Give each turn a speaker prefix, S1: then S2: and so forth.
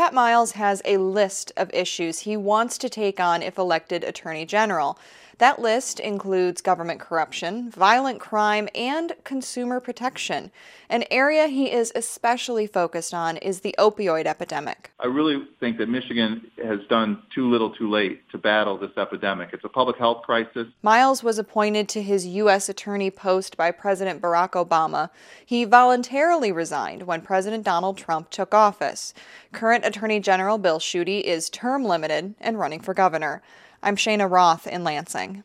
S1: Scott Miles has a list of issues he wants to take on if elected Attorney General. That list includes government corruption, violent crime, and consumer protection. An area he is especially focused on is the opioid epidemic.
S2: I really think that Michigan has done too little too late to battle this epidemic. It's a public health crisis.
S1: Miles was appointed to his U.S. Attorney post by President Barack Obama. He voluntarily resigned when President Donald Trump took office. Current Attorney General Bill Schuette is term limited and running for governor. I'm Shana Roth in Lansing.